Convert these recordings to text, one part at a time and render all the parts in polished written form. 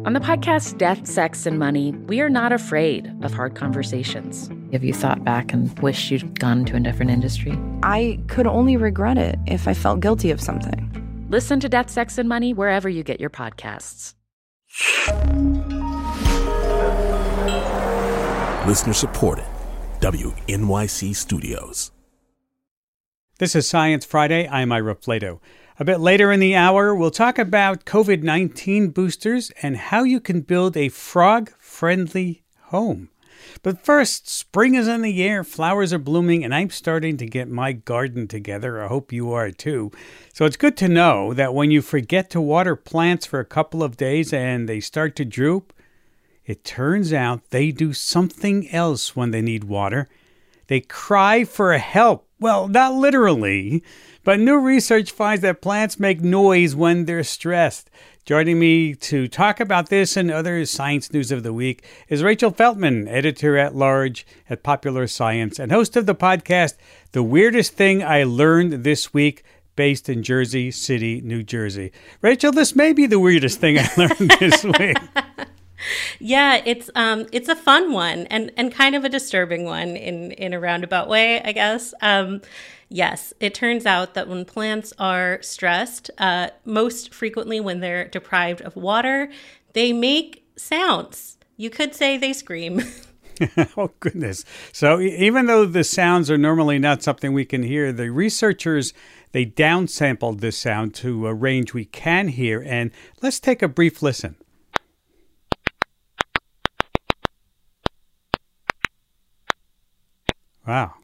On the podcast Death, Sex, and Money, we are not afraid of hard conversations. Have you thought back and wished you'd gone to a different industry? I could only regret it if I felt guilty of something. Listen to Death, Sex, and Money wherever you get your podcasts. Listener supported. WNYC Studios. This is Science Friday. I'm Ira Flato. A bit later in the hour, we'll talk about COVID-19 boosters and how you can build a frog-friendly home. But first, spring is in the air, flowers are blooming, and I'm starting to get my garden together. I hope you are too. So it's good to know that when you forget to water plants for a couple of days and they start to droop, it turns out they do something else when they need water. They cry for help. Well, not literally, but new research finds that plants make noise when they're stressed. Joining me to talk about this and other science news of the week is Rachel Feltman, editor-at-large at Popular Science and host of the podcast, The Weirdest Thing I Learned This Week, based in Jersey City, New Jersey. Rachel, this may be the weirdest thing I learned this week. Yeah, it's a fun one and kind of a disturbing one in a roundabout way, I guess. Yes, it turns out that when plants are stressed, most frequently when they're deprived of water, they make sounds. You could say they scream. Oh, goodness. So even though the sounds are normally not something we can hear, the researchers, they downsampled this sound to a range we can hear. And let's take a brief listen. Wow.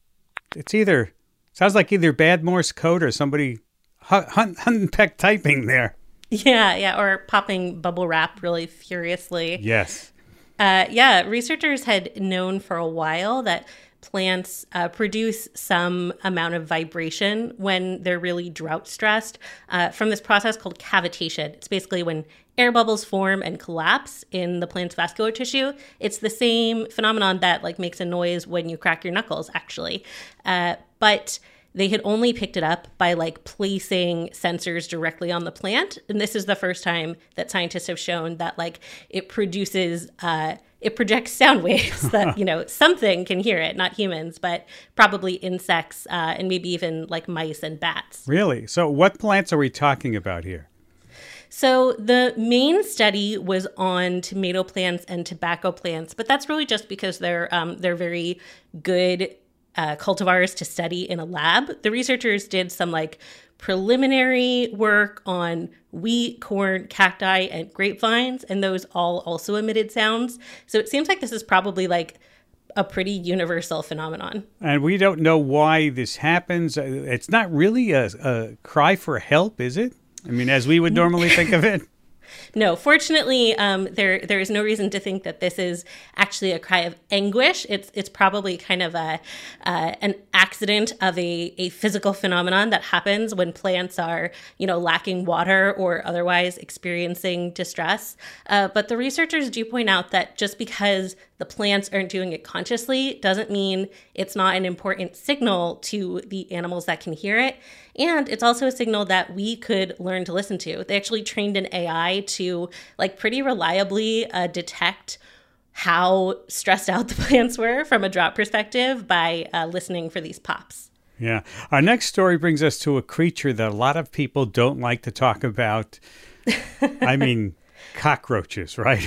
Sounds like either bad Morse code or somebody hunt and peck typing there. Yeah, or popping bubble wrap really furiously. Yes. Researchers had known for a while that plants produce some amount of vibration when they're really drought stressed from this process called cavitation. It's basically when air bubbles form and collapse in the plant's vascular tissue. It's the same phenomenon that makes a noise when you crack your knuckles, actually. But they had only picked it up by placing sensors directly on the plant. And this is the first time that scientists have shown that it produces it projects sound waves that, something can hear it, not humans, but probably insects and maybe even mice and bats. Really? So what plants are we talking about here? So the main study was on tomato plants and tobacco plants, but that's really just because they're very good cultivars to study in a lab. The researchers did some preliminary work on wheat, corn, cacti, and grapevines, and those all also emitted sounds. So it seems like this is probably a pretty universal phenomenon. And we don't know why this happens. It's not really a cry for help, is it? I mean, as we would normally think of it. No, fortunately, there is no reason to think that this is actually a cry of anguish. It's probably kind of an accident of a physical phenomenon that happens when plants are, lacking water or otherwise experiencing distress. But the researchers do point out that just because the plants aren't doing it consciously doesn't mean it's not an important signal to the animals that can hear it. And it's also a signal that we could learn to listen to. They actually trained an AI to pretty reliably detect how stressed out the plants were from a drought perspective by listening for these pops. Yeah. Our next story brings us to a creature that a lot of people don't like to talk about. I mean, cockroaches, right?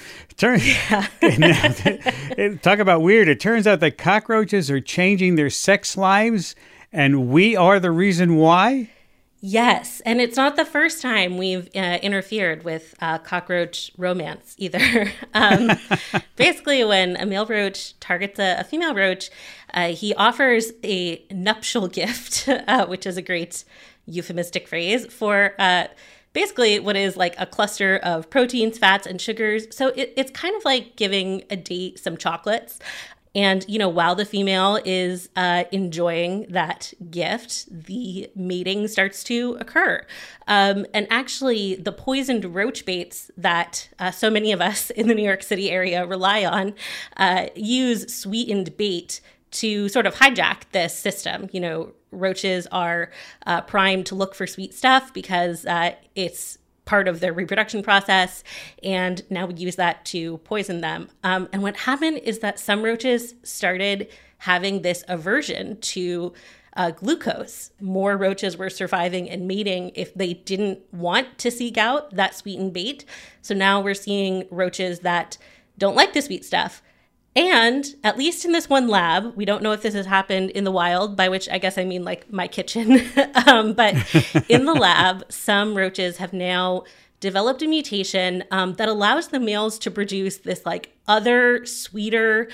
Talk about weird. It turns out that cockroaches are changing their sex lives, and we are the reason why? Yes, and it's not the first time we've interfered with cockroach romance either. Basically, when a male roach targets a female roach, he offers a nuptial gift, which is a great euphemistic phrase for basically what is a cluster of proteins, fats, and sugars. So it's kind of like giving a date some chocolates. And, while the female is enjoying that gift, the mating starts to occur. And actually, the poisoned roach baits that so many of us in the New York City area rely on use sweetened bait to sort of hijack this system. Roaches are primed to look for sweet stuff because it's part of their reproduction process, and now we use that to poison them. And what happened is that some roaches started having this aversion to glucose. More roaches were surviving and mating if they didn't want to seek out that sweetened bait. So now we're seeing roaches that don't like the sweet stuff. And at least in this one lab, we don't know if this has happened in the wild, by which I guess I mean like my kitchen. But in the lab, some roaches have now developed a mutation that allows the males to produce this like other sweeter,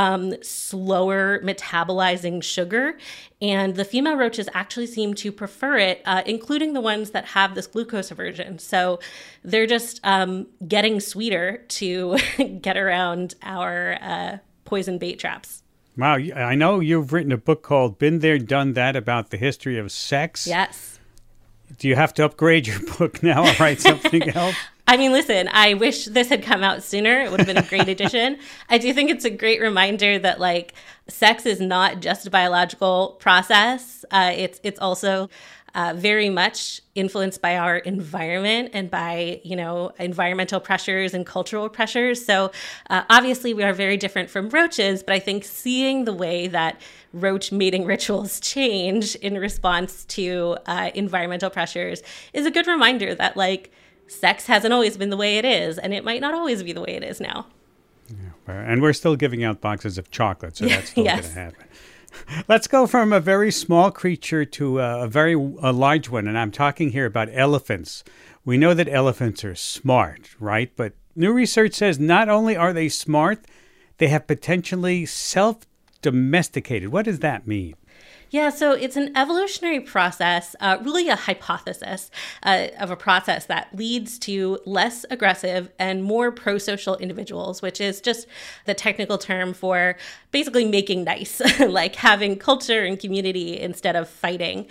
slower metabolizing sugar. And the female roaches actually seem to prefer it, including the ones that have this glucose aversion. So they're just getting sweeter to get around our poison bait traps. Wow. I know you've written a book called Been There, Done That about the history of sex. Yes. Do you have to upgrade your book now or write something else? I mean, listen, I wish this had come out sooner. It would have been a great addition. I do think it's a great reminder that like sex is not just a biological process. It's also very much influenced by our environment and by, environmental pressures and cultural pressures. So obviously we are very different from roaches, but I think seeing the way that roach mating rituals change in response to environmental pressures is a good reminder that like sex hasn't always been the way it is, and it might not always be the way it is now. Yeah, and we're still giving out boxes of chocolate, so that's still Yes. going to happen. Let's go from a very small creature to a very large one, and I'm talking here about elephants. We know that elephants are smart, right? But new research says not only are they smart, they have potentially self-domesticated. What does that mean? Yeah, so it's an evolutionary process, really a hypothesis of a process that leads to less aggressive and more pro-social individuals, which is just the technical term for basically making nice, like having culture and community instead of fighting.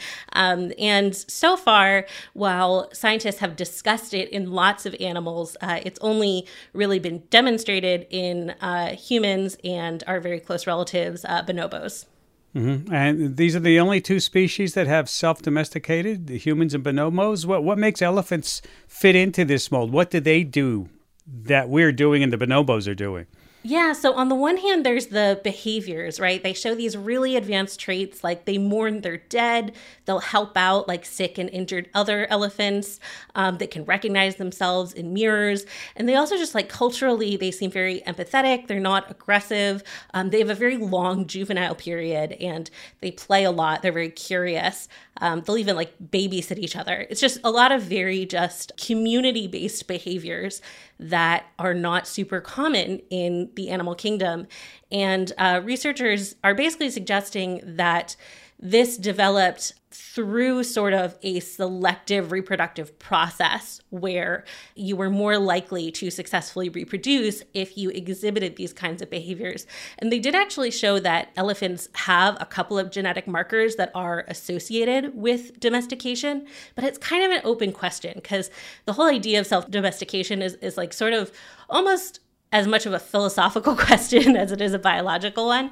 And so far, while scientists have discussed it in lots of animals, it's only really been demonstrated in humans and our very close relatives, bonobos. Mm-hmm. And these are the only two species that have self-domesticated, the humans and bonobos. What makes elephants fit into this mold? What do they do that we're doing and the bonobos are doing? Yeah, so on the one hand, there's the behaviors, right? They show these really advanced traits, like they mourn their dead. They'll help out like sick and injured other elephants that can recognize themselves in mirrors. And they also just like culturally, they seem very empathetic. They're not aggressive. They have a very long juvenile period and they play a lot. They're very curious. They'll even like babysit each other. It's just a lot of very just community-based behaviors that are not super common in the animal kingdom. And researchers are basically suggesting that this developed through sort of a selective reproductive process where you were more likely to successfully reproduce if you exhibited these kinds of behaviors. And they did actually show that elephants have a couple of genetic markers that are associated with domestication, but it's kind of an open question because the whole idea of self-domestication is like sort of almost as much of a philosophical question as it is a biological one.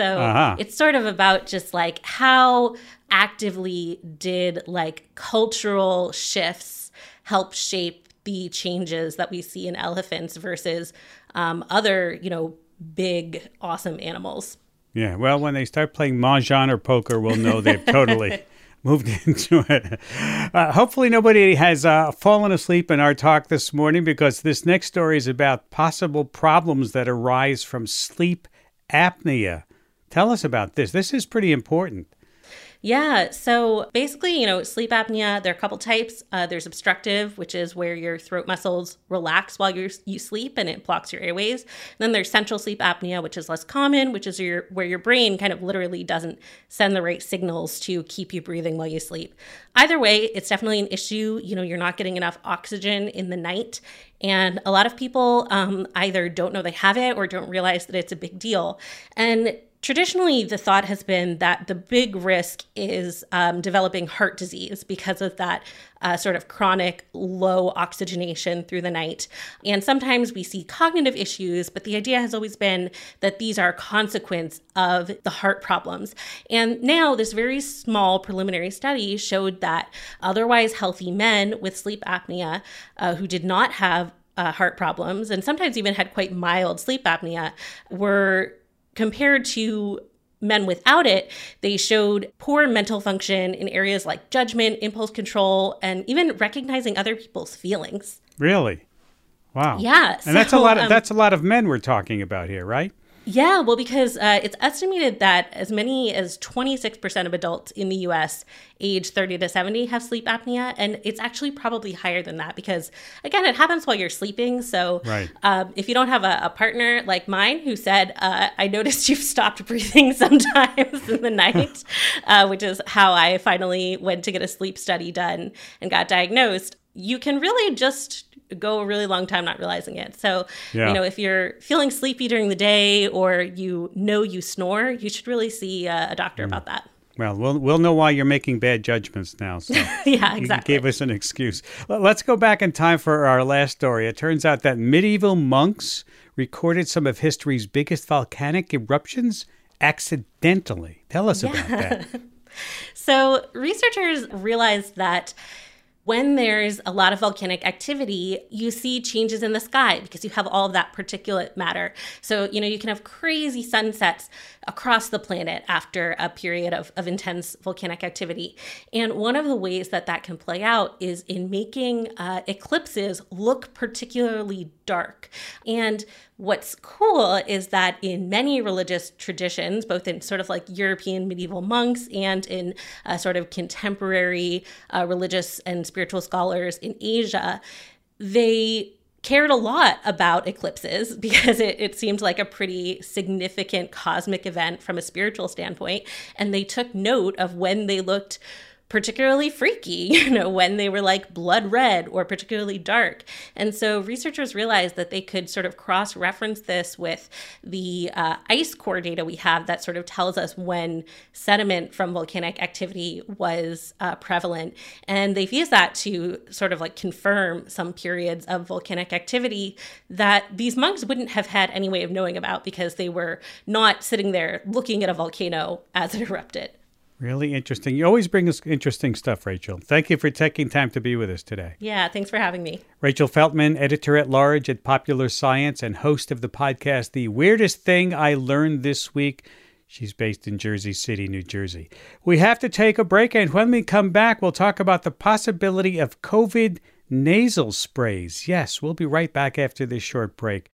So It's sort of about just like how actively did like cultural shifts help shape the changes that we see in elephants versus other, big, awesome animals. Yeah, well, when they start playing mahjong or poker, we'll know they've totally moved into it. Hopefully nobody has fallen asleep in our talk this morning because this next story is about possible problems that arise from sleep apnea. Tell us about this. This is pretty important. Yeah. So basically, sleep apnea, there are a couple types. There's obstructive, which is where your throat muscles relax while you sleep and it blocks your airways. And then there's central sleep apnea, which is less common, which is where your brain kind of literally doesn't send the right signals to keep you breathing while you sleep. Either way, it's definitely an issue. You're not getting enough oxygen in the night. And a lot of people either don't know they have it or don't realize that it's a big deal. And Traditionally, the thought has been that the big risk is developing heart disease because of that sort of chronic low oxygenation through the night. And sometimes we see cognitive issues, but the idea has always been that these are a consequence of the heart problems. And now this very small preliminary study showed that otherwise healthy men with sleep apnea who did not have heart problems, and sometimes even had quite mild sleep apnea, were compared to men without it, they showed poor mental function in areas like judgment, impulse control, and even recognizing other people's feelings. Really? Wow. Yeah. And that's a lot of men we're talking about here, right? Yeah, well, because it's estimated that as many as 26% of adults in the U.S. age 30 to 70 have sleep apnea. And it's actually probably higher than that because, again, it happens while you're sleeping. So right. If you don't have a partner like mine who said, I noticed you've stopped breathing sometimes in the night, which is how I finally went to get a sleep study done and got diagnosed, you can really just go a really long time not realizing it. So, if you're feeling sleepy during the day or you snore, you should really see a doctor about that. Well, we'll know why you're making bad judgments now. So yeah, exactly. You gave us an excuse. Let's go back in time for our last story. It turns out that medieval monks recorded some of history's biggest volcanic eruptions accidentally. Tell us about that. So researchers realized that when there's a lot of volcanic activity, you see changes in the sky because you have all of that particulate matter. So, you can have crazy sunsets across the planet after a period of intense volcanic activity. And one of the ways that can play out is in making eclipses look particularly dark. And what's cool is that in many religious traditions, both in sort of like European medieval monks and in sort of contemporary religious and spiritual scholars in Asia, they cared a lot about eclipses because it seemed like a pretty significant cosmic event from a spiritual standpoint. And they took note of when they looked particularly freaky, when they were like blood red or particularly dark. And so researchers realized that they could sort of cross-reference this with the ice core data we have that sort of tells us when sediment from volcanic activity was prevalent. And they've used that to sort of like confirm some periods of volcanic activity that these monks wouldn't have had any way of knowing about because they were not sitting there looking at a volcano as it erupted. Really interesting. You always bring us interesting stuff, Rachel. Thank you for taking time to be with us today. Yeah, thanks for having me. Rachel Feltman, editor-at-large at Popular Science and host of the podcast, The Weirdest Thing I Learned This Week. She's based in Jersey City, New Jersey. We have to take a break, and when we come back, we'll talk about the possibility of COVID nasal sprays. Yes, we'll be right back after this short break.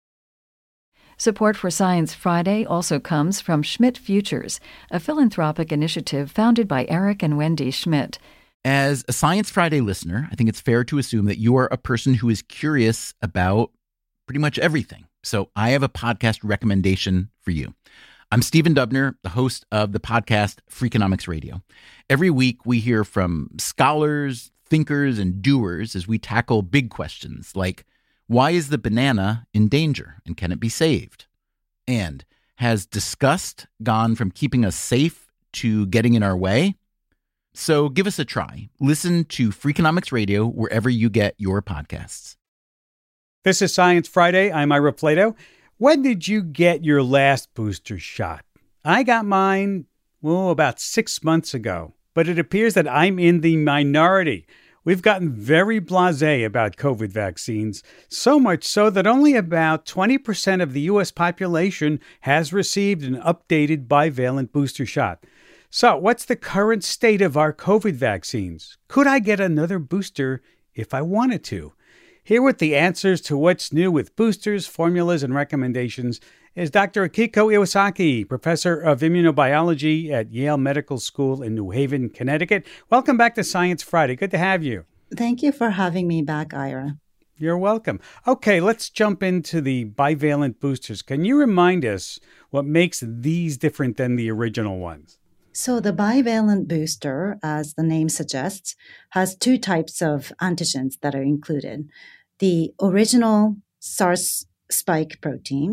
Support for Science Friday also comes from Schmidt Futures, a philanthropic initiative founded by Eric and Wendy Schmidt. As a Science Friday listener, I think it's fair to assume that you are a person who is curious about pretty much everything. So I have a podcast recommendation for you. I'm Stephen Dubner, the host of the podcast Freakonomics Radio. Every week we hear from scholars, thinkers, and doers as we tackle big questions like, why is the banana in danger and can it be saved? And has disgust gone from keeping us safe to getting in our way? So give us a try. Listen to Freakonomics Radio wherever you get your podcasts. This is Science Friday. I'm Ira Plato. When did you get your last booster shot? I got mine, about 6 months ago, but it appears that I'm in the minority. We've gotten very blasé about COVID vaccines, so much so that only about 20% of the U.S. population has received an updated bivalent booster shot. So what's the current state of our COVID vaccines? Could I get another booster if I wanted to? Here with the answers to what's new with boosters, formulas, and recommendations is Dr. Akiko Iwasaki, professor of immunobiology at Yale Medical School in New Haven, Connecticut. Welcome back to Science Friday. Good to have you. Thank you for having me back, Ira. You're welcome. Okay, let's jump into the bivalent boosters. Can you remind us what makes these different than the original ones? So the bivalent booster, as the name suggests, has two types of antigens that are included. The original SARS spike protein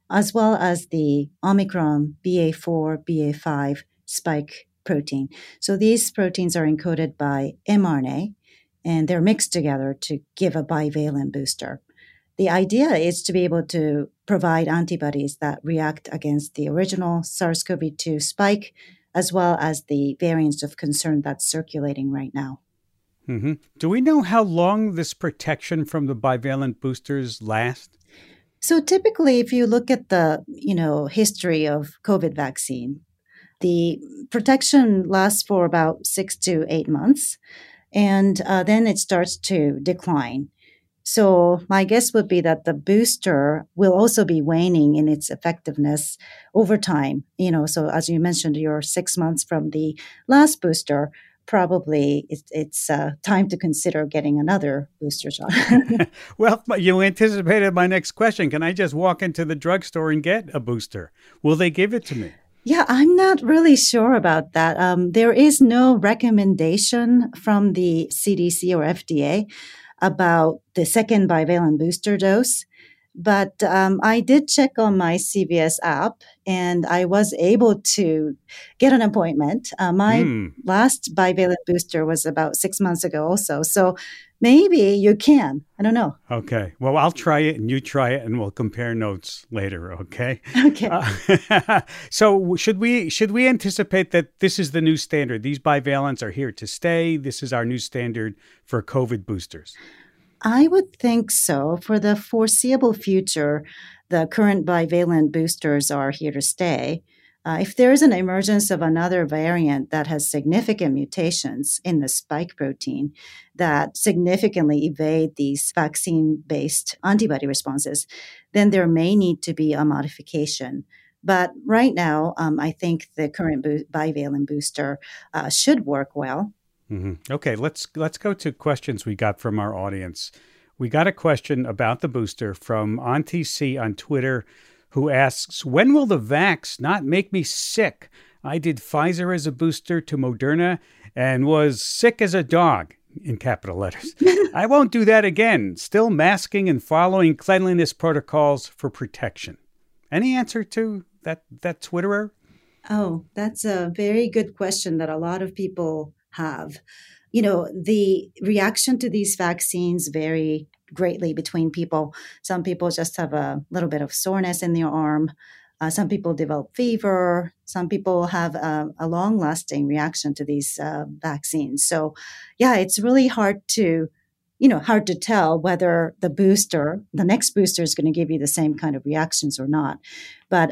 as well as the Omicron BA4, BA5 spike protein. So these proteins are encoded by mRNA, and they're mixed together to give a bivalent booster. The idea is to be able to provide antibodies that react against the original SARS-CoV-2 spike, as well as the variants of concern that's circulating right now. Mm-hmm. Do we know how long this protection from the bivalent boosters lasts? So typically, if you look at the history of COVID vaccine, the protection lasts for about 6 to 8 months, and then it starts to decline. So my guess would be that the booster will also be waning in its effectiveness over time. So as you mentioned, you're 6 months from the last booster. Probably it's time to consider getting another booster shot. Well, you anticipated my next question. Can I just walk into the drugstore and get a booster? Will they give it to me? Yeah, I'm not really sure about that. There is no recommendation from the CDC or FDA about the second bivalent booster dose. But I did check on my CVS app, and I was able to get an appointment. My last bivalent booster was about 6 months ago also. So maybe you can. I don't know. Okay. Well, I'll try it and you try it, and we'll compare notes later, okay? Okay. So should we anticipate that this is the new standard? These bivalents are here to stay. This is our new standard for COVID boosters. I would think so. For the foreseeable future, the current bivalent boosters are here to stay. If there is an emergence of another variant that has significant mutations in the spike protein that significantly evade these vaccine-based antibody responses, then there may need to be a modification. But right now, I think the current bivalent booster should work well. Mm-hmm. Okay, let's go to questions we got from our audience. We got a question about the booster from Auntie C on Twitter, who asks, when will the vax not make me sick? I did Pfizer as a booster to Moderna and was sick as a dog, in capital letters. I won't do that again. Still masking and following cleanliness protocols for protection. Any answer to that Twitterer? Oh, that's a very good question that a lot of people have. The reaction to these vaccines vary greatly between people. Some people just have a little bit of soreness in their arm. Some people develop fever. Some people have a long-lasting reaction to these vaccines. So, yeah, it's really hard to tell whether the next booster is going to give you the same kind of reactions or not. But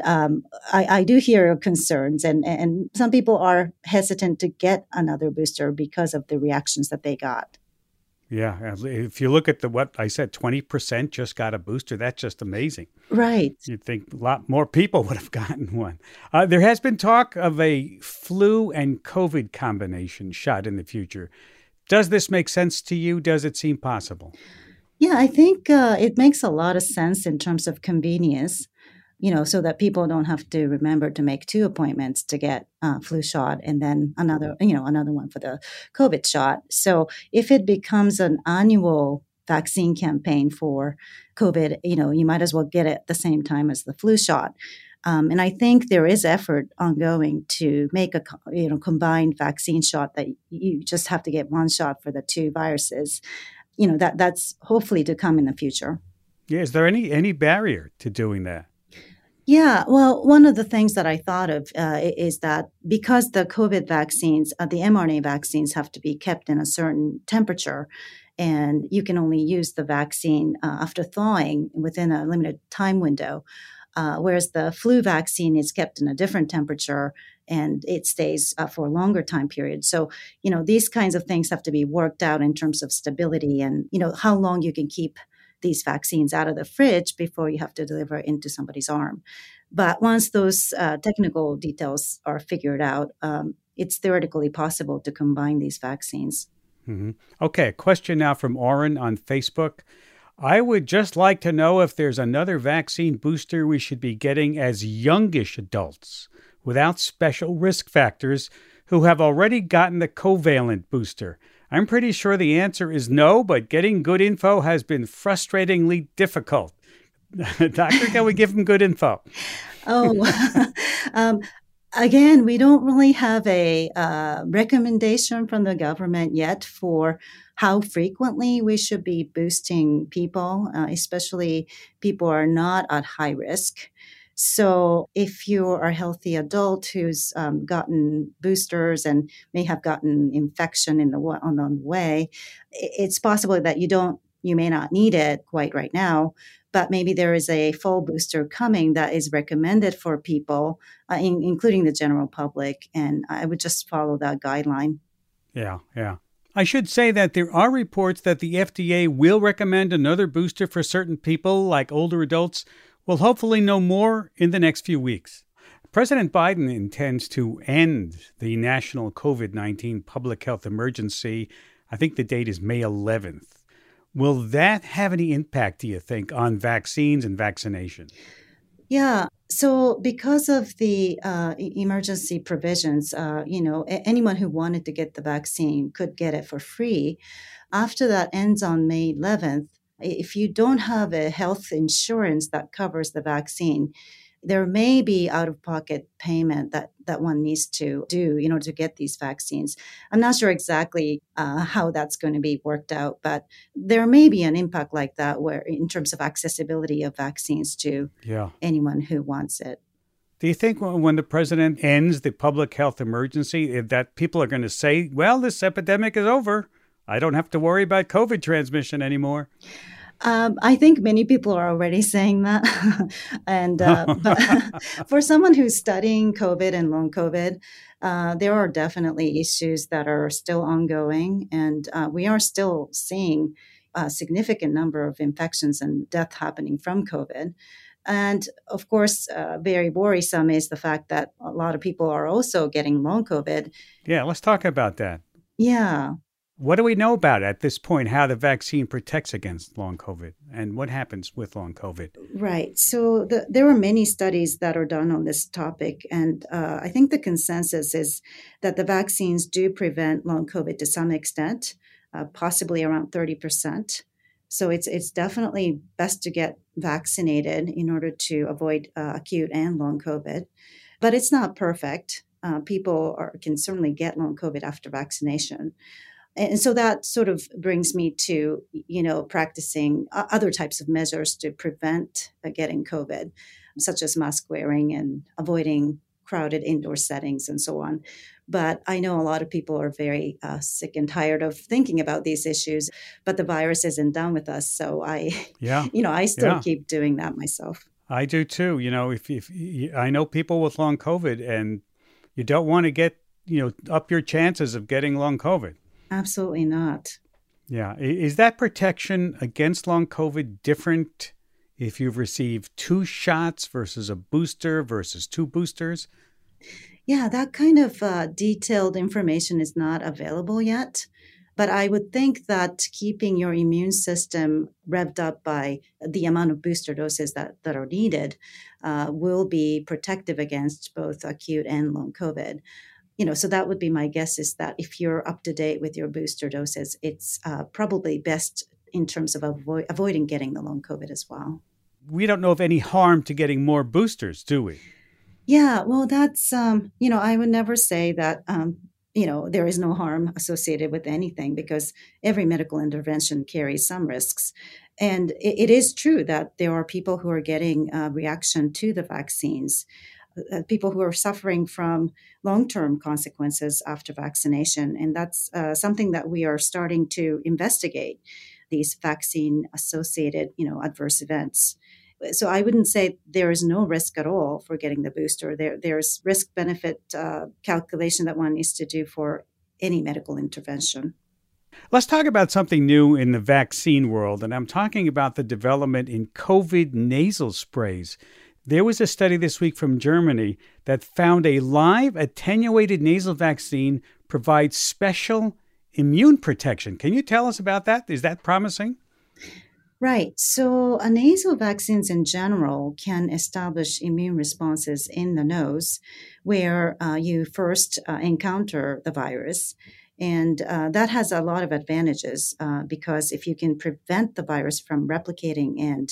I do hear your concerns, and some people are hesitant to get another booster because of the reactions that they got. Yeah, if you look at what I said, 20% just got a booster. That's just amazing. Right. You'd think a lot more people would have gotten one. There has been talk of a flu and COVID combination shot in the future. Does this make sense to you? Does it seem possible? Yeah, I think it makes a lot of sense in terms of convenience, so that people don't have to remember to make 2 appointments to get a flu shot and then another one for the COVID shot. So if it becomes an annual vaccine campaign for COVID, you might as well get it at the same time as the flu shot. And I think there is effort ongoing to make a combined vaccine shot that you just have to get one shot for the 2 viruses. That's hopefully to come in the future. Yeah, is there any barrier to doing that? Yeah, well, one of the things that I thought of is that because the COVID vaccines, the mRNA vaccines have to be kept in a certain temperature, and you can only use the vaccine after thawing within a limited time window. Whereas the flu vaccine is kept in a different temperature and it stays for a longer time period. So, these kinds of things have to be worked out in terms of stability and, how long you can keep these vaccines out of the fridge before you have to deliver into somebody's arm. But once those technical details are figured out, it's theoretically possible to combine these vaccines. Mm-hmm. Okay, a question now from Oren on Facebook. I would just like to know if there's another vaccine booster we should be getting as youngish adults without special risk factors who have already gotten the covalent booster. I'm pretty sure the answer is no, but getting good info has been frustratingly difficult. Doctor, can we give them good info? Again, we don't really have a recommendation from the government yet for how frequently we should be boosting people, especially people who are not at high risk. So if you are a healthy adult who's gotten boosters and may have gotten infection on the way, it's possible that you may not need it quite right now, but maybe there is a full booster coming that is recommended for people, including the general public. And I would just follow that guideline. Yeah. I should say that there are reports that the FDA will recommend another booster for certain people, like older adults. We'll hopefully know more in the next few weeks. President Biden intends to end the national COVID-19 public health emergency. I think the date is May 11th. Will that have any impact, do you think, on vaccines and vaccination? Yeah. So because of the emergency provisions, anyone who wanted to get the vaccine could get it for free. After that ends on May 11th, if you don't have a health insurance that covers the vaccine, there may be out-of-pocket payment that one needs to do in order to get these vaccines. I'm not sure exactly how that's going to be worked out, but there may be an impact like that where in terms of accessibility of vaccines to anyone who wants it. Do you think when the president ends the public health emergency that people are going to say, well, this epidemic is over. I don't have to worry about COVID transmission anymore? I think many people are already saying that. And but for someone who's studying COVID and long COVID, there are definitely issues that are still ongoing. And we are still seeing a significant number of infections and death happening from COVID. And of course, very worrisome is the fact that a lot of people are also getting long COVID. Yeah, let's talk about that. Yeah. What do we know about at this point, how the vaccine protects against long COVID and what happens with long COVID? Right. So there are many studies that are done on this topic. And I think the consensus is that the vaccines do prevent long COVID to some extent, possibly around 30%. So it's definitely best to get vaccinated in order to avoid acute and long COVID. But it's not perfect. People can certainly get long COVID after vaccination. And so that sort of brings me to, practicing other types of measures to prevent getting COVID, such as mask wearing and avoiding crowded indoor settings and so on. But I know a lot of people are very sick and tired of thinking about these issues, but the virus isn't done with us. So I still keep doing that myself. I do too. If I know people with long COVID and you don't want to get, up your chances of getting long COVID. Absolutely not. Yeah. Is that protection against long COVID different if you've received 2 shots versus a booster versus 2 boosters? Yeah, that kind of detailed information is not available yet. But I would think that keeping your immune system revved up by the amount of booster doses that are needed will be protective against both acute and long COVID. So that would be my guess, is that if you're up to date with your booster doses, it's probably best in terms of avoiding getting the long COVID as well. We don't know of any harm to getting more boosters, do we? Yeah, well, that's, I would never say that, there is no harm associated with anything because every medical intervention carries some risks. And it is true that there are people who are getting a reaction to the vaccines. People who are suffering from long-term consequences after vaccination. And that's something that we are starting to investigate, these vaccine-associated, adverse events. So I wouldn't say there is no risk at all for getting the booster. There's risk-benefit calculation that one needs to do for any medical intervention. Let's talk about something new in the vaccine world, and I'm talking about the development in COVID nasal sprays. There was a study this week from Germany that found a live attenuated nasal vaccine provides special immune protection. Can you tell us about that? Is that promising? Right. So nasal vaccines in general can establish immune responses in the nose where you first encounter the virus. And that has a lot of advantages because if you can prevent the virus from replicating and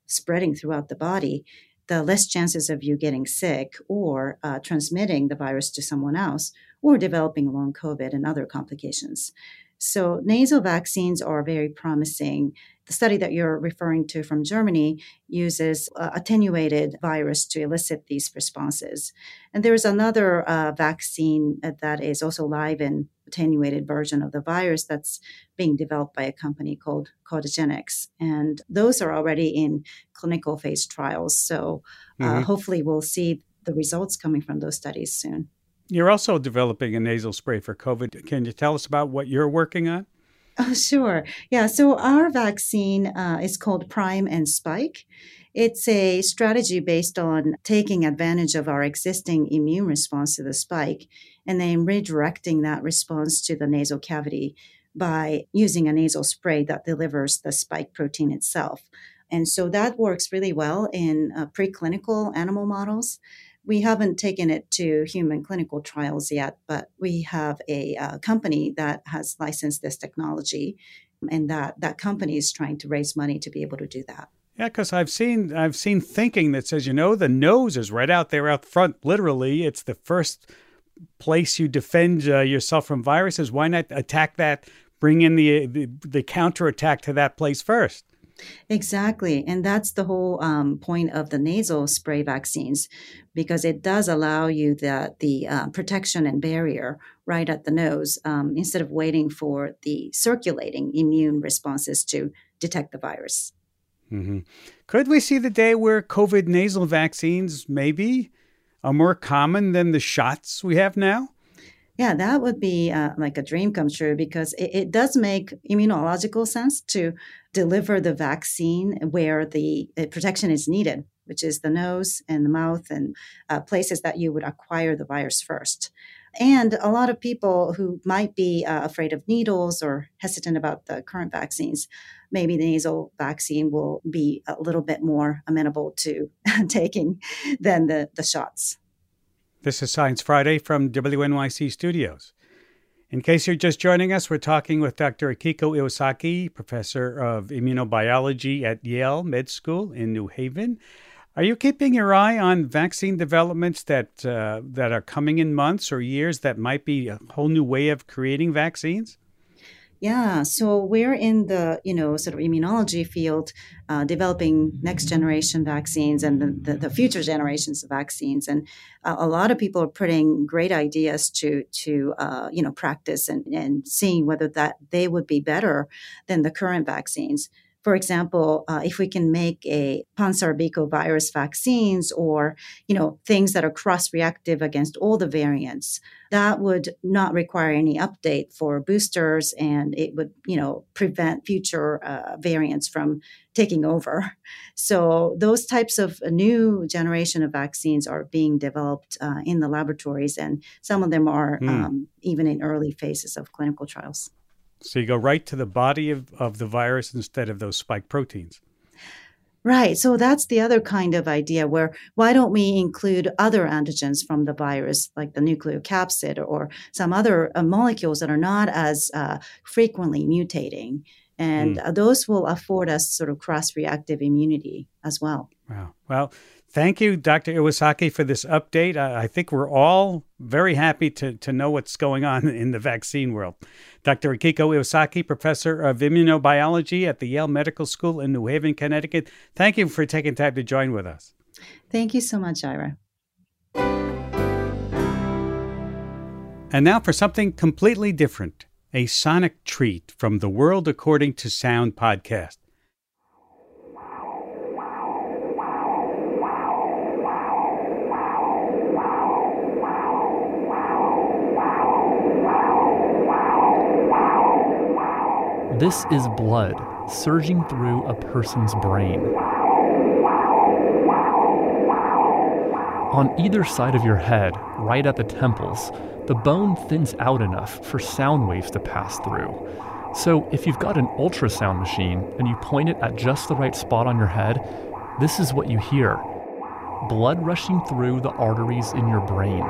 spreading throughout the body, the less chances of you getting sick or transmitting the virus to someone else or developing long COVID and other complications. So nasal vaccines are very promising. The study that you're referring to from Germany uses attenuated virus to elicit these responses. And there's another vaccine that is also live and attenuated version of the virus that's being developed by a company called Codagenix. And those are already in clinical phase trials. So hopefully we'll see the results coming from those studies soon. You're also developing a nasal spray for COVID. Can you tell us about what you're working on? Oh, sure. Yeah. So our vaccine is called Prime and Spike. It's a strategy based on taking advantage of our existing immune response to the spike and then redirecting that response to the nasal cavity by using a nasal spray that delivers the spike protein itself. And so that works really well in preclinical animal models. We haven't taken it to human clinical trials yet, but we have a company that has licensed this technology, and that company is trying to raise money to be able to do that. Yeah, because I've seen thinking that says, the nose is right out there out front. Literally, it's the first place you defend yourself from viruses. Why not attack that? Bring in the counterattack to that place first. Exactly. And that's the whole point of the nasal spray vaccines, because it does allow you the protection and barrier right at the nose instead of waiting for the circulating immune responses to detect the virus. Mm-hmm. Could we see the day where COVID nasal vaccines maybe are more common than the shots we have now? Yeah, that would be like a dream come true, because it does make immunological sense to deliver the vaccine where the protection is needed, which is the nose and the mouth and places that you would acquire the virus first. And a lot of people who might be afraid of needles or hesitant about the current vaccines, maybe the nasal vaccine will be a little bit more amenable to taking than the shots. This is Science Friday from WNYC Studios. In case you're just joining us, we're talking with Dr. Akiko Iwasaki, professor of immunobiology at Yale Med School in New Haven. Are you keeping your eye on vaccine developments that are coming in months or years that might be a whole new way of creating vaccines? Yeah, so we're in the, sort of immunology field, developing next generation vaccines and the future generations of vaccines. And a lot of people are putting great ideas to practice and seeing whether that they would be better than the current vaccines. For example, if we can make a pansabecovirus vaccines or, things that are cross-reactive against all the variants, that would not require any update for boosters, and it would, prevent future variants from taking over. So those types of new generation of vaccines are being developed in the laboratories, and some of them are even in early phases of clinical trials. So you go right to the body of the virus instead of those spike proteins. Right. So that's the other kind of idea where why don't we include other antigens from the virus, like the nucleocapsid or some other molecules that are not as frequently mutating. And those will afford us sort of cross-reactive immunity as well. Wow. Well, thank you, Dr. Iwasaki, for this update. I think we're all very happy to know what's going on in the vaccine world. Dr. Akiko Iwasaki, professor of immunobiology at the Yale Medical School in New Haven, Connecticut. Thank you for taking time to join with us. Thank you so much, Ira. And now for something completely different, a sonic treat from the World According to Sound podcast. This is blood surging through a person's brain. On either side of your head, right at the temples, the bone thins out enough for sound waves to pass through. So if you've got an ultrasound machine and you point it at just the right spot on your head, this is what you hear: blood rushing through the arteries in your brain.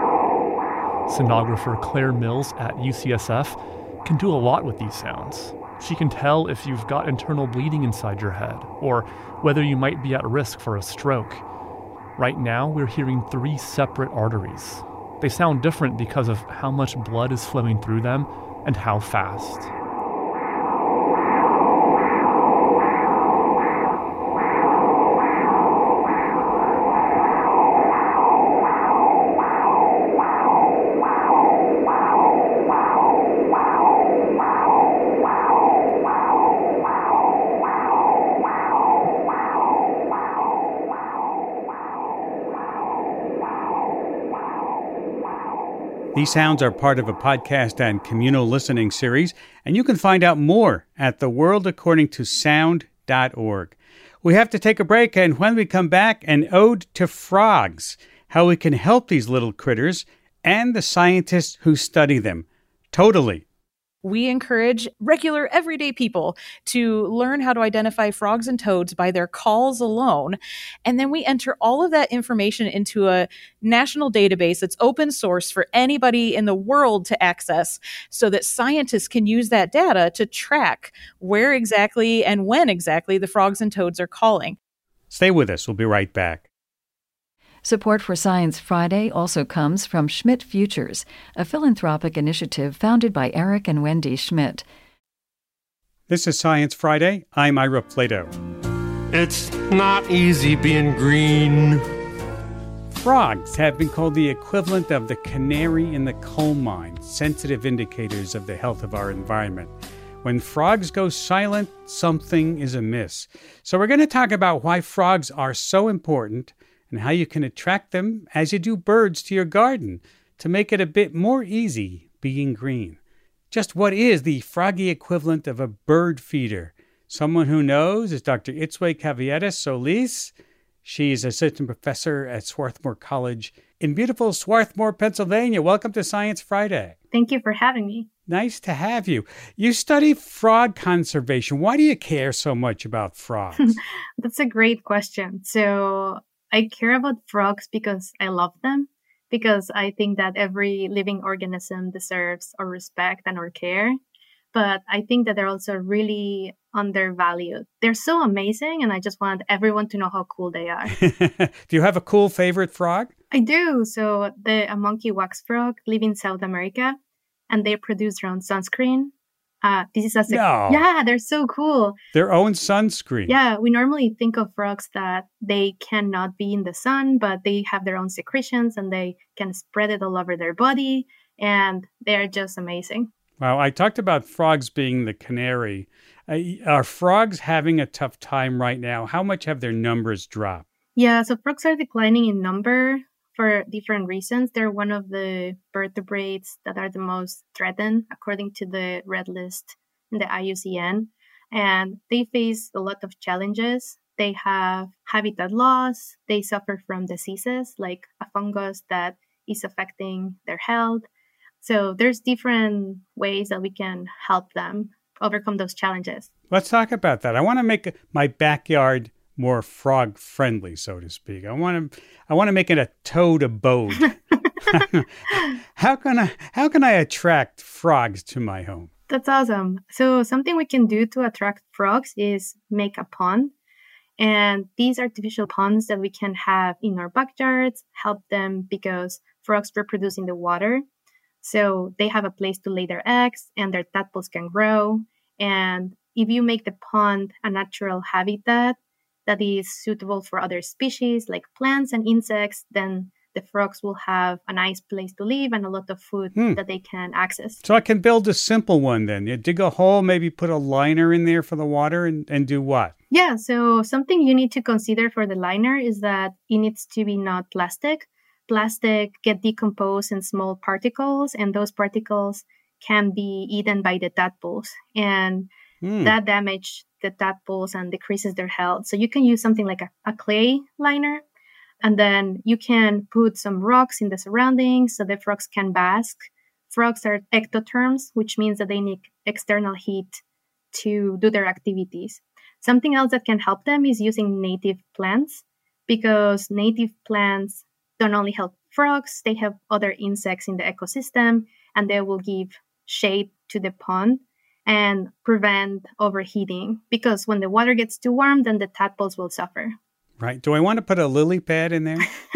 Sonographer Claire Mills at UCSF can do a lot with these sounds. She can tell if you've got internal bleeding inside your head or whether you might be at risk for a stroke. Right now, we're hearing 3 separate arteries. They sound different because of how much blood is flowing through them and how fast. These sounds are part of a podcast and communal listening series, and you can find out more at theworldacordingtosound.org. We have to take a break, and when we come back, an ode to frogs, how we can help these little critters and the scientists who study them. Totally. We encourage regular, everyday people to learn how to identify frogs and toads by their calls alone. And then we enter all of that information into a national database that's open source for anybody in the world to access so that scientists can use that data to track where exactly and when exactly the frogs and toads are calling. Stay with us. We'll be right back. Support for Science Friday also comes from Schmidt Futures, a philanthropic initiative founded by Eric and Wendy Schmidt. This is Science Friday. I'm Ira Plato. It's not easy being green. Frogs have been called the equivalent of the canary in the coal mine, sensitive indicators of the health of our environment. When frogs go silent, something is amiss. So we're going to talk about why frogs are so important and how you can attract them as you do birds to your garden to make it a bit more easy being green. Just what is the froggy equivalent of a bird feeder? Someone who knows is Dr. Itzwe Caviedes Solis. She's assistant professor at Swarthmore College in beautiful Swarthmore, Pennsylvania. Welcome to Science Friday. Thank you for having me. Nice to have you. You study frog conservation. Why do you care so much about frogs? That's a great question. So I care about frogs because I love them, because I think that every living organism deserves our respect and our care. But I think that they're also really undervalued. They're so amazing, and I just want everyone to know how cool they are. Do you have a cool favorite frog? I do. So a monkey wax frog live in South America, and they produce their own sunscreen. Yeah, they're so cool. Their own sunscreen. Yeah, we normally think of frogs that they cannot be in the sun, but they have their own secretions and they can spread it all over their body, and they're just amazing. Wow, I talked about frogs being the canary. Are frogs having a tough time right now? How much have their numbers dropped? Yeah, so frogs are declining in number for different reasons. They're one of the vertebrates that are the most threatened, according to the Red List in the IUCN. And they face a lot of challenges. They have habitat loss. They suffer from diseases like a fungus that is affecting their health. So there's different ways that we can help them overcome those challenges. Let's talk about that. I want to make my backyard more frog friendly, so to speak. I want to make it a toad abode. How can I attract frogs to my home? That's awesome. So something we can do to attract frogs is make a pond. And these artificial ponds that we can have in our backyards help them because frogs reproduce in the water. So they have a place to lay their eggs and their tadpoles can grow. And if you make the pond a natural habitat that is suitable for other species like plants and insects, then the frogs will have a nice place to live and a lot of food that they can access. So I can build a simple one then. You dig a hole, maybe put a liner in there for the water and do what? Yeah, so something you need to consider for the liner is that it needs to be not plastic. Plastic get decomposed in small particles, and those particles can be eaten by the tadpoles. And that damage the tadpoles and decreases their health. So you can use something like a clay liner, and then you can put some rocks in the surroundings so the frogs can bask. Frogs are ectotherms, which means that they need external heat to do their activities. Something else that can help them is using native plants, because native plants don't only help frogs, they have other insects in the ecosystem, and they will give shade to the pond. and prevent overheating, because when the water gets too warm, then the tadpoles will suffer. Right. Do I want to put a lily pad in there?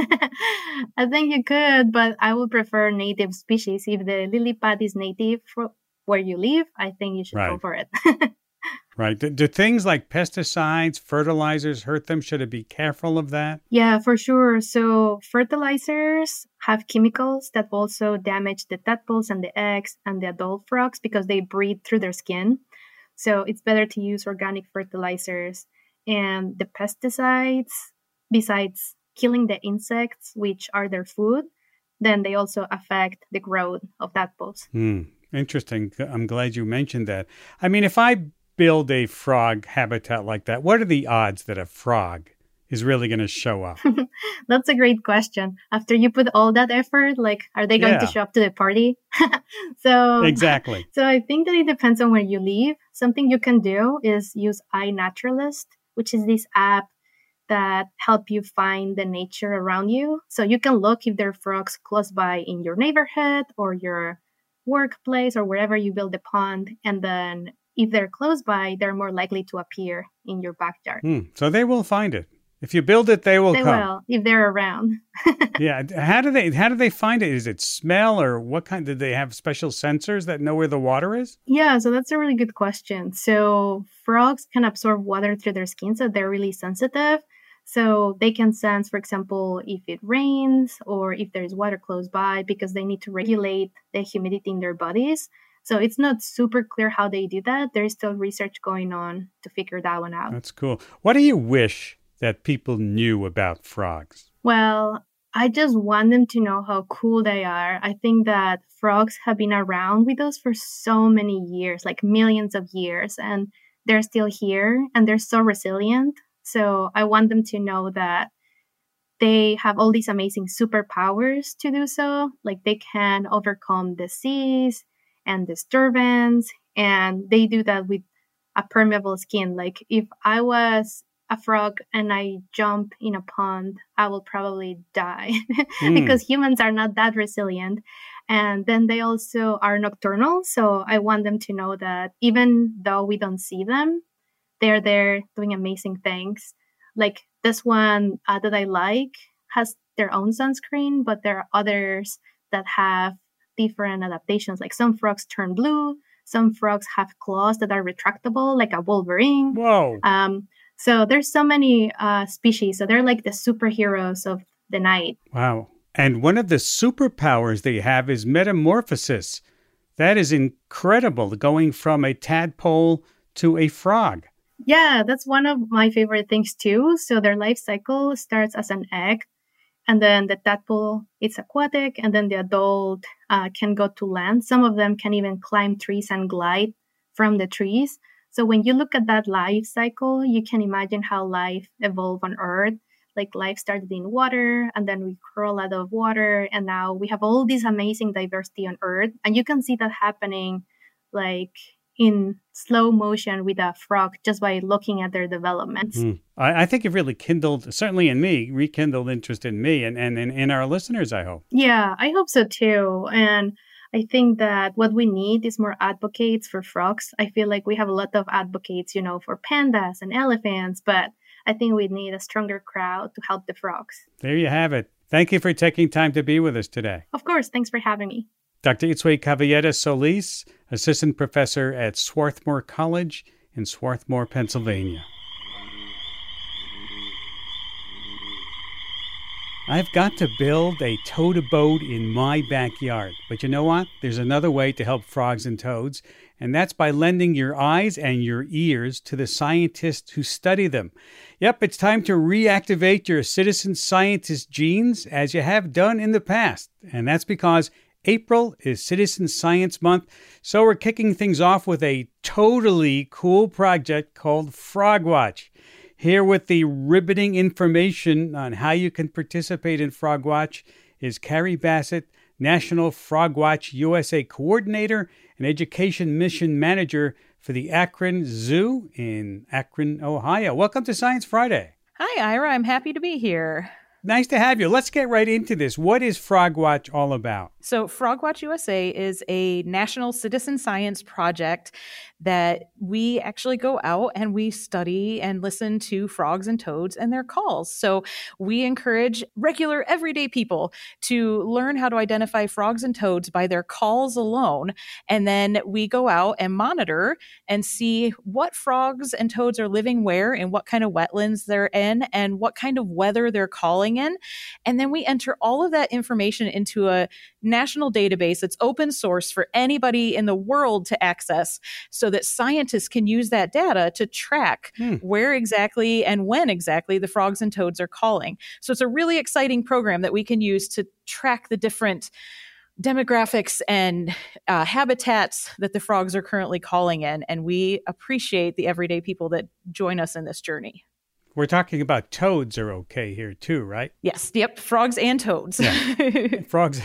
I think you could, but I would prefer native species. If the lily pad is native for where you live, I think you should go for it. Right. Do things like pesticides, fertilizers hurt them? Should I be careful of that? Yeah, for sure. So fertilizers have chemicals that also damage the tadpoles and the eggs and the adult frogs because they breathe through their skin. So it's better to use organic fertilizers. And the pesticides, besides killing the insects, which are their food, then they also affect the growth of tadpoles. Interesting. I'm glad you mentioned that. I mean, if I build a frog habitat like that, what are the odds that a frog is really going to show up? That's a great question. After you put all that effort, like, are they going to show up to the party? Exactly. So I think that it depends on where you live. Something you can do is use iNaturalist, which is this app that help you find the nature around you. So you can look if there are frogs close by in your neighborhood or your workplace or wherever you build a pond. And then if they're close by, they're more likely to appear in your backyard. So they will find it. If you build it, they will come. They will, if they're around. Yeah. How do they find it? Is it smell, or what kind? Did they have special sensors that know where the water is? Yeah, so that's a really good question. So frogs can absorb water through their skin, so they're really sensitive. So they can sense, for example, if it rains or if there's water close by, because they need to regulate the humidity in their bodies. So it's not super clear how they do that. There's still research going on to figure that one out. That's cool. What do you wish that people knew about frogs? Well, I just want them to know how cool they are. I think that frogs have been around with us for so many years, like millions of years, and they're still here and they're so resilient. So I want them to know that they have all these amazing superpowers to do so. Like they can overcome disease and disturbance, and they do that with a permeable skin. Like if I was a frog and I jump in a pond, I will probably die because humans are not that resilient. And then they also are nocturnal. So I want them to know that even though we don't see them, they're there doing amazing things. Like this one that I like has their own sunscreen, but there are others that have different adaptations. Like some frogs turn blue, some frogs have claws that are retractable, like a wolverine. Whoa. So there's so many species. So they're like the superheroes of the night. Wow. And one of the superpowers they have is metamorphosis. That is incredible, going from a tadpole to a frog. Yeah, that's one of my favorite things too. So their life cycle starts as an egg, and then the tadpole, it's aquatic, and then the adult can go to land. Some of them can even climb trees and glide from the trees. So when you look at that life cycle, you can imagine how life evolved on Earth. Like life started in water, and then we crawl out of water, and now we have all this amazing diversity on Earth. And you can see that happening like in slow motion with a frog just by looking at their developments. I think you've really certainly in me, rekindled interest in me and in our listeners, I hope. Yeah, I hope so too. And I think that what we need is more advocates for frogs. I feel like we have a lot of advocates, for pandas and elephants, but I think we need a stronger crowd to help the frogs. There you have it. Thank you for taking time to be with us today. Of course. Thanks for having me. Dr. Itzue Caballeda Solis, Assistant Professor at Swarthmore College in Swarthmore, Pennsylvania. I've got to build a toad abode in my backyard. But you know what? There's another way to help frogs and toads, and that's by lending your eyes and your ears to the scientists who study them. Yep, it's time to reactivate your citizen scientist genes as you have done in the past. And that's because April is Citizen Science Month, so we're kicking things off with a totally cool project called FrogWatch. Here with the riveting information on how you can participate in FrogWatch is Carrie Bassett, National FrogWatch USA Coordinator and Education Mission Manager for the Akron Zoo in Akron, Ohio. Welcome to Science Friday. Hi, Ira. I'm happy to be here. nice to have you. Let's get right into this. What is FrogWatch all about? So FrogWatch USA is a national citizen science project that we actually go out and we study and listen to frogs and toads and their calls. So we encourage regular, everyday people to learn how to identify frogs and toads by their calls alone. And then we go out and monitor and see what frogs and toads are living where and what kind of wetlands they're in and what kind of weather they're calling in. And then we enter all of that information into a national database that's open source for anybody in the world to access so that scientists can use that data to track where exactly and when exactly the frogs and toads are calling. So it's a really exciting program that we can use to track the different demographics and habitats that the frogs are currently calling in. And we appreciate the everyday people that join us in this journey. We're talking about toads are okay here too, right? Yes. Yep. Frogs and toads. Yeah. Frogs.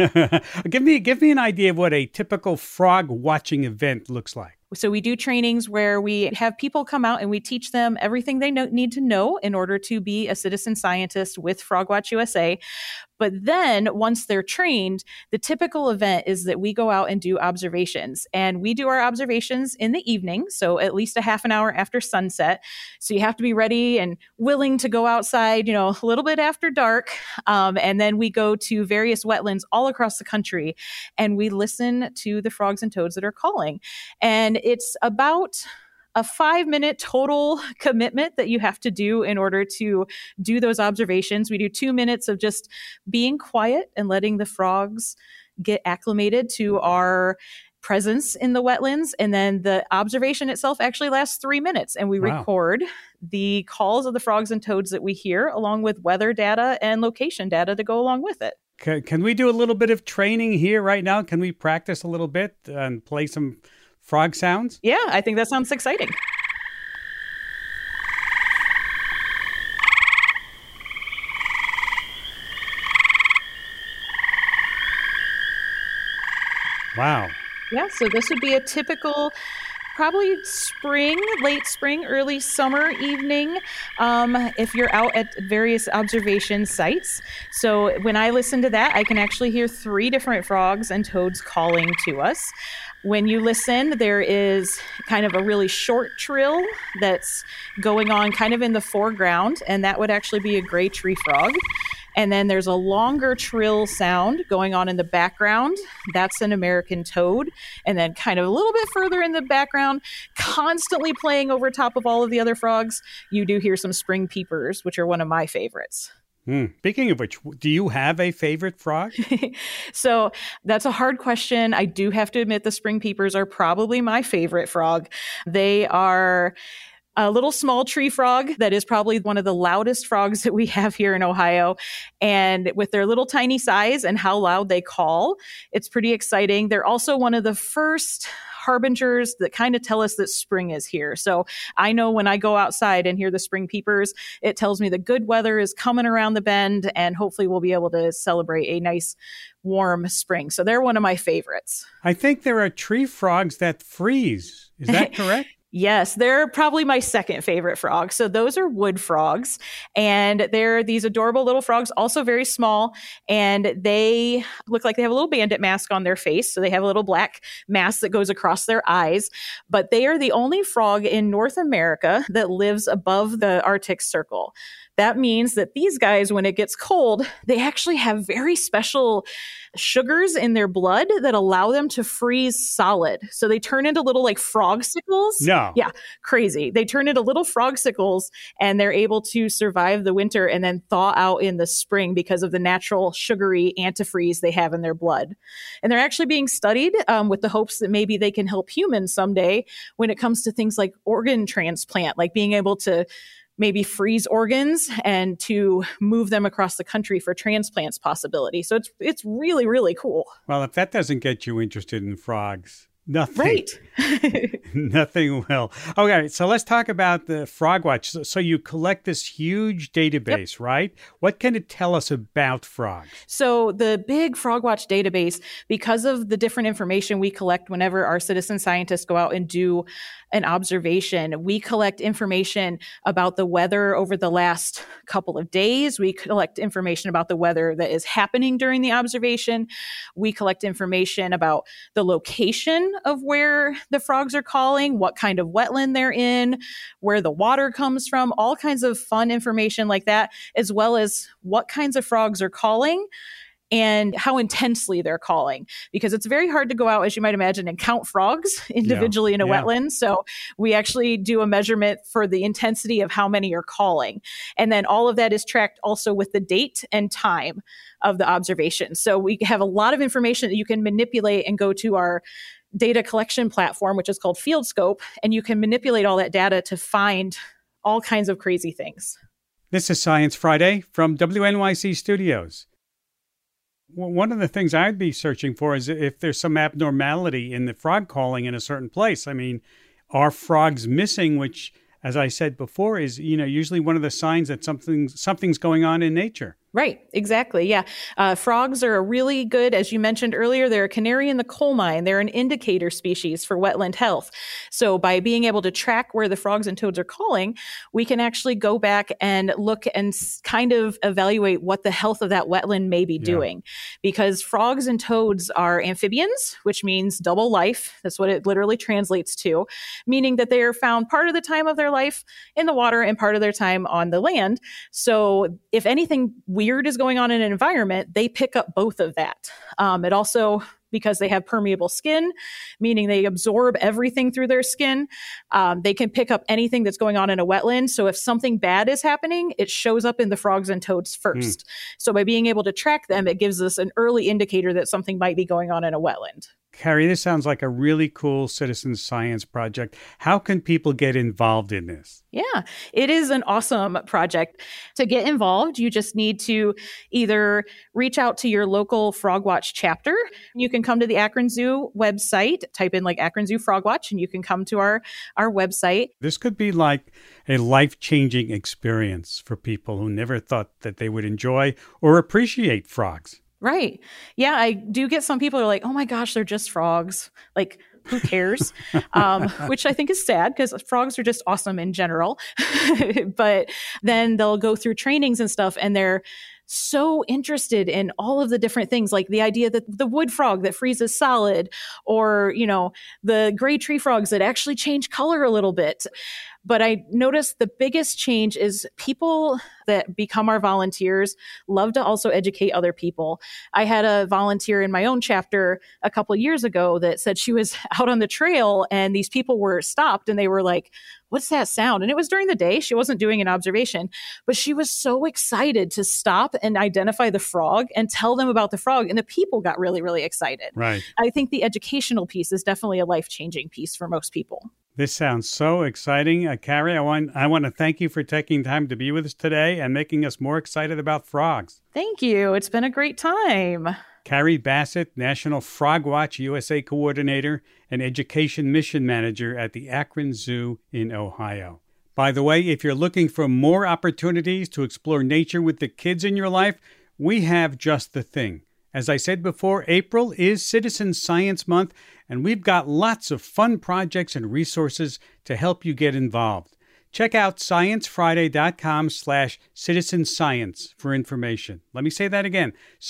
Give me an idea of what a typical frog watching event looks like. So we do trainings where we have people come out and we teach them everything they need to know in order to be a citizen scientist with FrogWatch USA. But then once they're trained, the typical event is that we go out and do observations. And we do our observations in the evening, so at least a half an hour after sunset. So you have to be ready and willing to go outside, a little bit after dark. And then we go to various wetlands all across the country and we listen to the frogs and toads that are calling. And it's about a 5-minute total commitment that you have to do in order to do those observations. We do 2 minutes of just being quiet and letting the frogs get acclimated to our presence in the wetlands. And then the observation itself actually lasts 3 minutes. And we record the calls of the frogs and toads that we hear, along with weather data and location data to go along with it. Can we do a little bit of training here right now? Can we practice a little bit and play some frog sounds? Yeah, I think that sounds exciting. Wow. Yeah, so this would be a typical, probably spring, late spring, early summer evening, if you're out at various observation sites. So when I listen to that, I can actually hear 3 different frogs and toads calling to us. When you listen, there is kind of a really short trill that's going on kind of in the foreground, and that would actually be a gray tree frog. And then there's a longer trill sound going on in the background. That's an American toad. And then kind of a little bit further in the background, constantly playing over top of all of the other frogs, you do hear some spring peepers, which are one of my favorites. Speaking of which, do you have a favorite frog? So that's a hard question. I do have to admit the spring peepers are probably my favorite frog. They are a little small tree frog that is probably one of the loudest frogs that we have here in Ohio. And with their little tiny size and how loud they call, it's pretty exciting. They're also one of the first harbingers that kind of tell us that spring is here. So I know when I go outside and hear the spring peepers, it tells me the good weather is coming around the bend and hopefully we'll be able to celebrate a nice warm spring. So they're one of my favorites. I think there are tree frogs that freeze. Is that correct? Yes, they're probably my second favorite frog. So those are wood frogs, and they're these adorable little frogs, also very small, and they look like they have a little bandit mask on their face. So they have a little black mask that goes across their eyes, but they are the only frog in North America that lives above the Arctic Circle. That means that these guys, when it gets cold, they actually have very special sugars in their blood that allow them to freeze solid. So they turn into little like frogsicles. No. Yeah, crazy. They turn into little frogsicles and they're able to survive the winter and then thaw out in the spring because of the natural sugary antifreeze they have in their blood. And they're actually being studied with the hopes that maybe they can help humans someday when it comes to things like organ transplant, like being able to maybe freeze organs and to move them across the country for transplants possibility. So it's really, really cool. Well, if that doesn't get you interested in frogs, Nothing. Right. Nothing will. Okay, so let's talk about the FrogWatch. So you collect this huge database, right? What can it tell us about frogs? So the big FrogWatch database, because of the different information we collect whenever our citizen scientists go out and do an observation, we collect information about the weather over the last couple of days. We collect information about the weather that is happening during the observation. We collect information about the location of where the frogs are calling, what kind of wetland they're in, where the water comes from, all kinds of fun information like that, as well as what kinds of frogs are calling and how intensely they're calling, because it's very hard to go out, as you might imagine, and count frogs individually in a wetland. So we actually do a measurement for the intensity of how many are calling. And then all of that is tracked also with the date and time of the observation. So we have a lot of information that you can manipulate and go to our data collection platform, which is called FieldScope, and you can manipulate all that data to find all kinds of crazy things. This is Science Friday from WNYC Studios. One of the things I'd be searching for is if there's some abnormality in the frog calling in a certain place. I mean, are frogs missing, which, as I said before, is, usually one of the signs that something's going on in nature. Right, exactly. Yeah. Frogs are a really good, as you mentioned earlier, they're a canary in the coal mine. They're an indicator species for wetland health. So by being able to track where the frogs and toads are calling, we can actually go back and look and kind of evaluate what the health of that wetland may be doing. Because frogs and toads are amphibians, which means double life. That's what it literally translates to, meaning that they are found part of the time of their life in the water and part of their time on the land. So if anything weird is going on in an environment, they pick up both of that. It also, because they have permeable skin, meaning they absorb everything through their skin, they can pick up anything that's going on in a wetland. So if something bad is happening, it shows up in the frogs and toads first. So by being able to track them, it gives us an early indicator that something might be going on in a wetland. Carrie, this sounds like a really cool citizen science project. How can people get involved in this? Yeah, it is an awesome project. To get involved, you just need to either reach out to your local FrogWatch chapter. You can come to the Akron Zoo website, type in like Akron Zoo FrogWatch, and you can come to our website. This could be like a life-changing experience for people who never thought that they would enjoy or appreciate frogs. Right. Yeah, I do get some people who are like, oh my gosh, they're just frogs. Like, who cares? Which I think is sad because frogs are just awesome in general. But then they'll go through trainings and stuff and they're so interested in all of the different things, like the idea that the wood frog that freezes solid, or, the gray tree frogs that actually change color a little bit. But I noticed the biggest change is people that become our volunteers love to also educate other people. I had a volunteer in my own chapter a couple of years ago that said she was out on the trail and these people were stopped and they were like, what's that sound? And it was during the day. She wasn't doing an observation, but she was so excited to stop and identify the frog and tell them about the frog. And the people got really, really excited. Right. I think the educational piece is definitely a life-changing piece for most people. This sounds so exciting. Carrie, I want to thank you for taking time to be with us today and making us more excited about frogs. Thank you. It's been a great time. Carrie Bassett, National FrogWatch USA Coordinator and Education Mission Manager at the Akron Zoo in Ohio. By the way, if you're looking for more opportunities to explore nature with the kids in your life, we have just the thing. As I said before, April is Citizen Science Month, and we've got lots of fun projects and resources to help you get involved. Check out sciencefriday.com/citizenscience for information. Let me say that again,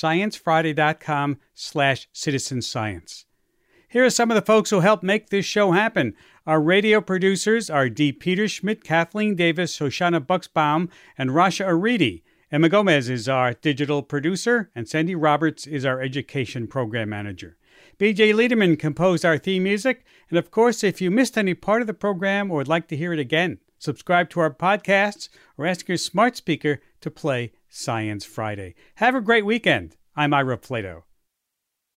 sciencefriday.com/citizenscience. Here are some of the folks who helped make this show happen. Our radio producers are Dee Peter Schmidt, Kathleen Davis, Hoshana Buxbaum, and Rasha Aridi. Emma Gomez is our digital producer, and Sandy Roberts is our education program manager. B.J. Liederman composed our theme music, and of course, if you missed any part of the program or would like to hear it again, subscribe to our podcasts or ask your smart speaker to play Science Friday. Have a great weekend. I'm Ira Flato.